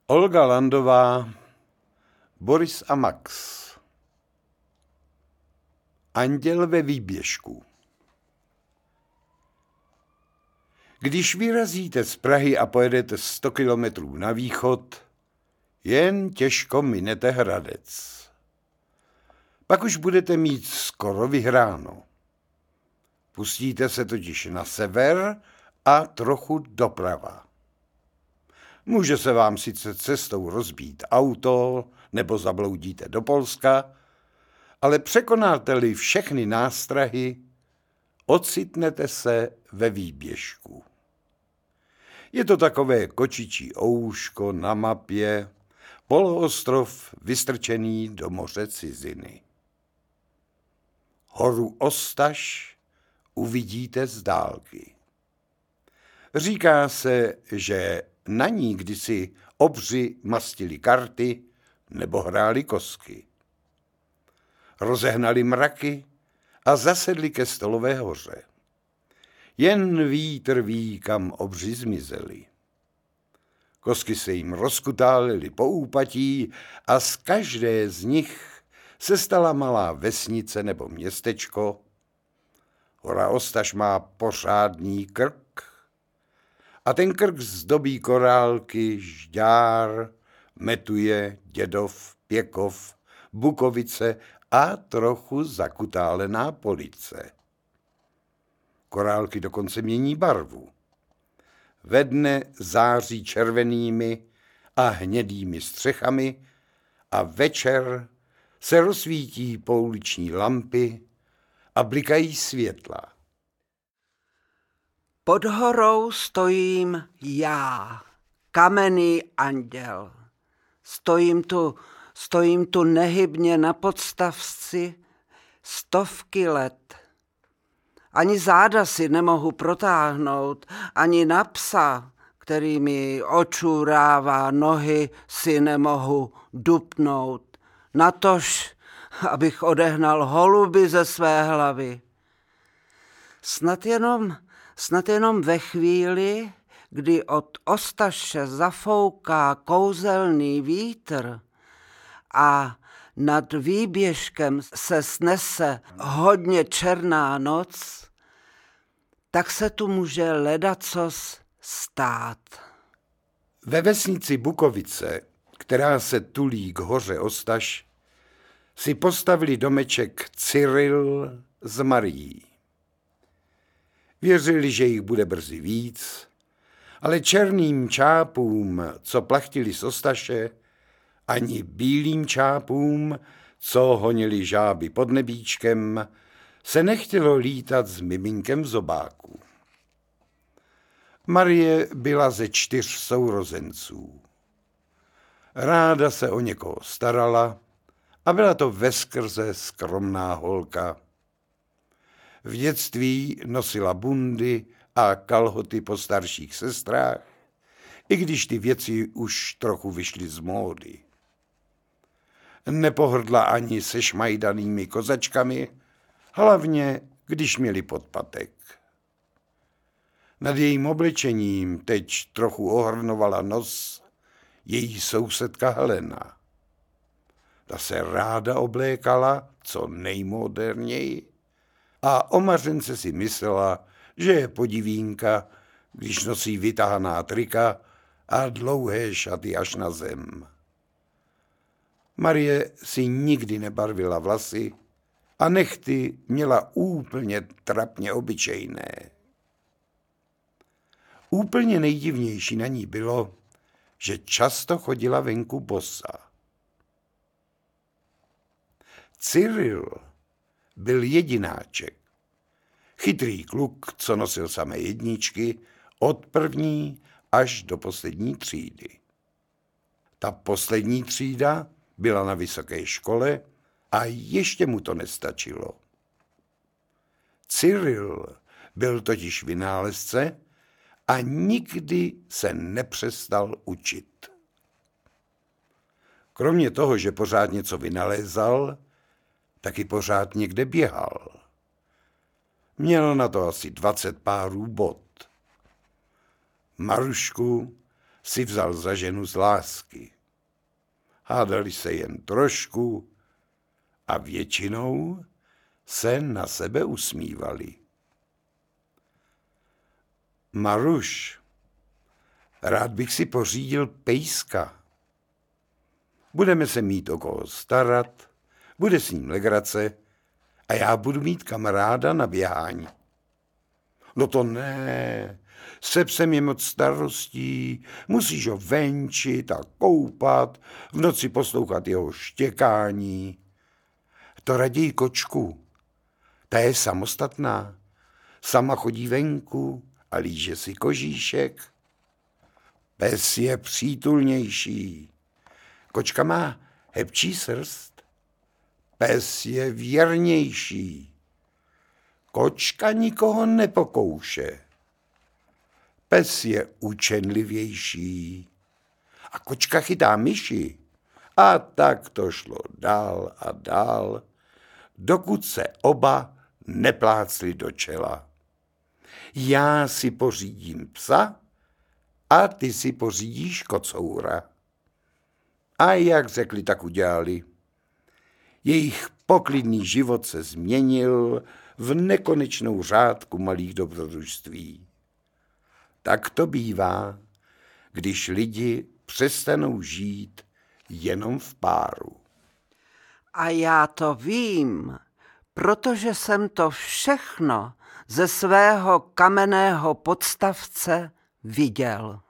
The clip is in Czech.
Olga Landová, Boris a Max. Anděl ve výběžku. Když vyrazíte z Prahy a pojedete 100 kilometrů na východ, jen těžko minete Hradec. Pak už budete mít skoro vyhráno. Pustíte se totiž na sever a trochu doprava. Může se vám sice cestou rozbít auto, nebo zabloudíte do Polska, ale překonáte-li všechny nástrahy, ocitnete se ve výběžku. Je to takové kočičí ouško na mapě, poloostrov vystrčený do moře ciziny. Horu Ostaš uvidíte z dálky. Říká se, že na ní kdysi obři mastili karty nebo hráli kosky. Rozehnali mraky a zasedli ke Stolové hoře. Jen vítr ví, kam obři zmizeli. Kosky se jim rozkutálily po úpatí a z každé z nich se stala malá vesnice nebo městečko. Hora Ostaš má pořádný krk a ten krk zdobí korálky Žďár, Metuje, Dědov, Pěkov, Bukovice a trochu zakutálená Police. Korálky dokonce mění barvu. Ve dne září červenými a hnědými střechami a večer se rozsvítí pouliční lampy a blikají světla. Pod horou stojím já, kamenný anděl. Stojím tu nehybně na podstavci stovky let. Ani záda si nemohu protáhnout, ani na psa, který mi očurává nohy, si nemohu dupnout. Natož, abych odehnal holuby ze své hlavy. Snad jenom ve chvíli, kdy od Ostaše zafouká kouzelný vítr a nad výběžkem se snese hodně černá noc, tak se tu může ledacos stát. Ve vesnici Bukovice, která se tulí k hoře Ostaš, si postavili domeček Cyril s Marií. Věřili, že jich bude brzy víc, ale černým čápům, co plachtili z Ostaše, ani bílým čápům, co honili žáby pod nebíčkem, se nechtělo lítat s miminkem v zobáku. Marie byla ze 4 sourozenců. Ráda se o někoho starala a byla to veskrze skromná holka. V dětství nosila bundy a kalhoty po starších sestrách, i když ty věci už trochu vyšly z módy. Nepohrdla ani se šmajdanými kozačkami, hlavně když měli podpatek. Nad jejím oblečením teď trochu ohrnovala nos její sousedka Helena. Ta se ráda oblékala co nejmoderněji a o Mařence si myslela, že je podivínka, když nosí vytahaná trika a dlouhé šaty až na zem. Marie si nikdy nebarvila vlasy a nehty měla úplně trapně obyčejné. Úplně nejdivnější na ní bylo, že často chodila venku bosa. Cyril byl jedináček. Chytrý kluk, co nosil samé jedničky od první až do poslední třídy. Ta poslední třída byla na vysoké škole a ještě mu to nestačilo. Cyril byl totiž vynálezce a nikdy se nepřestal učit. Kromě toho, že pořád něco vynalézal, taky pořád někde běhal. Měl na to asi 20 párů bot. Marušku si vzal za ženu z lásky. Hádali se jen trošku a většinou se na sebe usmívali. Maruš, rád bych si pořídil pejska. Budeme se mít o koho starat, bude s ním legrace a já budu mít kamaráda na běhání. No to ne, se psem je moc starostí, musíš ho venčit a koupat, v noci poslouchat jeho štěkání. To raději kočku, ta je samostatná, sama chodí venku a líže si kožíšek. Pes je přítulnější, kočka má hebčí srst, pes je věrnější, kočka nikoho nepokouše. Pes je učenlivější a kočka chytá myši. A tak to šlo dál a dál, dokud se oba neplácli do čela. Já si pořídím psa a ty si pořídíš kocoura. A jak řekli, tak udělali. Jejich poklidný život se změnil v nekonečnou řádku malých dobrodružství. Tak to bývá, když lidi přestanou žít jenom v páru. A já to vím, protože jsem to všechno ze svého kamenného podstavce viděl.